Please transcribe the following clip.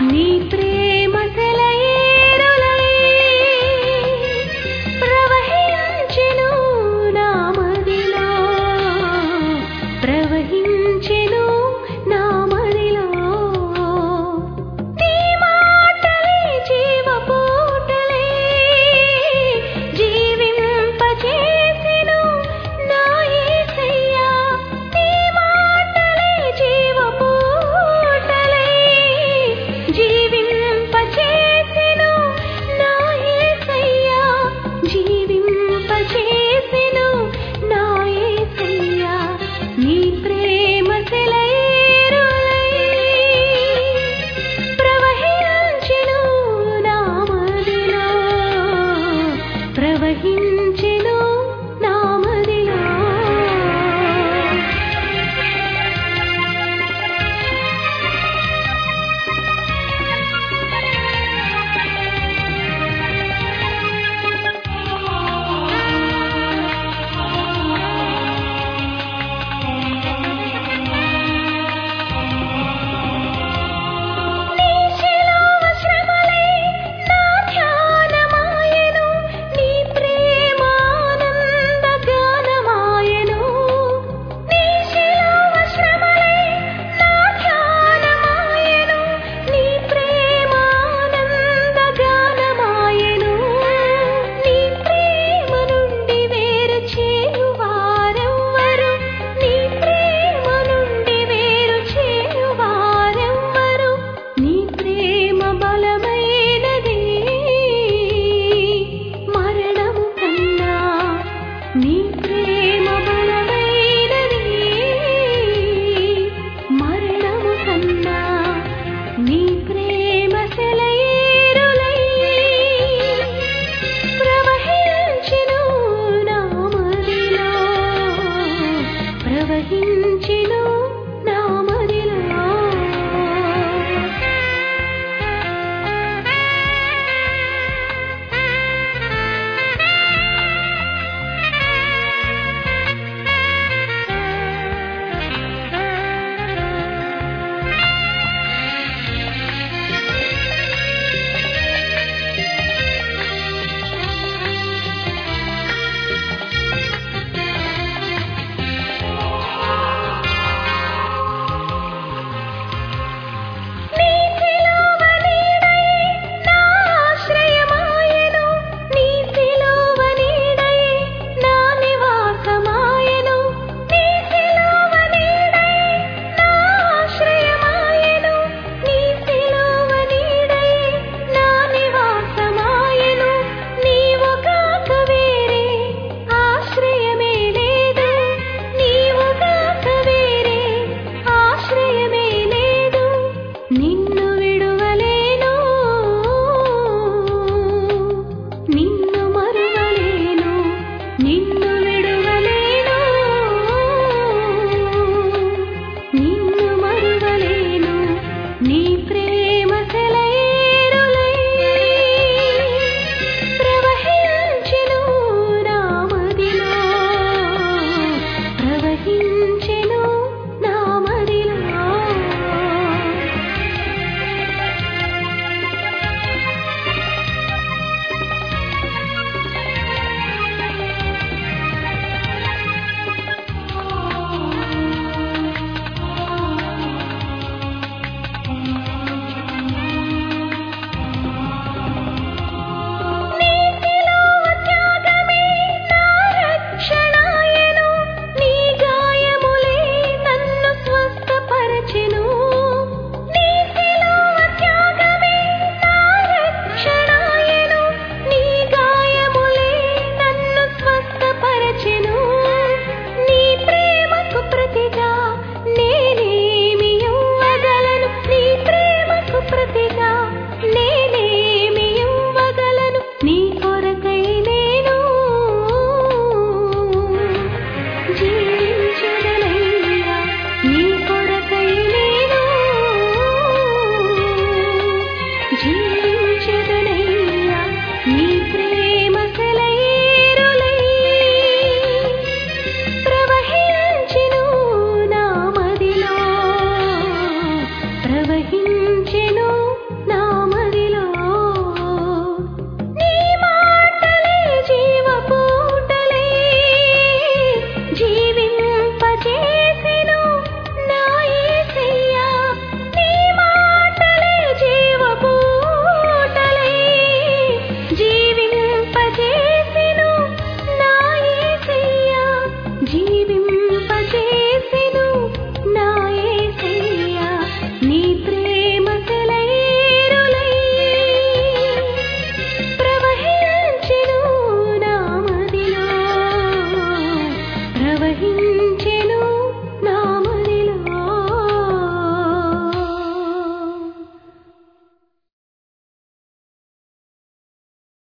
నీ ప్రేమ సెలయేరులై ప్రవహించెను నా మదిలో, ప్రవహించెను నా మదిలో. నీ మాటలే జీవపోటలే జీవింపజేసెను నా యేసయ్యా. నీ మాటలే జీవపోటలే జీవింపజేసెను నా యేసయ్యా, జీవింపజేసెను నా యేసయ్యా. నీ ప్రేమ సెలయేరులై ప్రవహించెను నా మదిలో, ప్రవహించెను నా మదిలో. నీ శిలువ శ్రమలే నా ధ్యానమాయెను, నీ ప్రేమ ఆనంద గానమాయెను. నీ శిలువ శ్రమలే నా ధ్యానమాయెను, నీ ప్రేమ ఆనంద గానమాయెను. నీ ప్రేమ నుండి వేరు చేయువారెవ్వరు, నీ ప్రేమ నుండి వేరు చేయువారెవ్వరు. నీ ప్రేమ బలమైనది మరణము కన్నా, నీ ప్రేమ బలమైనది మరణము కన్నా. నీ